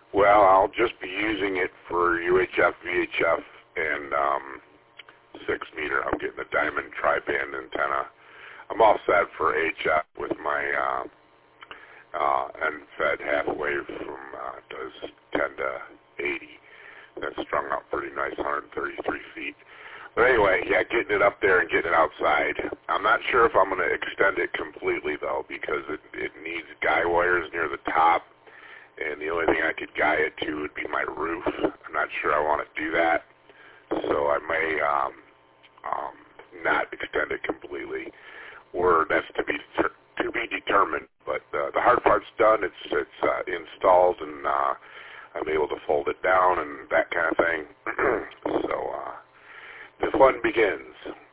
Well, I'll just be using it for UHF, VHF, and 6 meter. I'm getting the diamond tri-band antenna. I'm all set for HF with my end-fed half-wave from does 10 to 80. That's strung up pretty nice, 133 feet. But anyway, yeah, getting it up there and getting it outside. I'm not sure if I'm going to extend it completely, though, because it needs guy wires near the top, and the only thing I could guy it to would be my roof. I'm not sure I want to do that, so I may not extend it completely, or that's to be determined. But the hard part's done. It's installed, and I'm able to fold it down and that kind of thing. So the fun begins.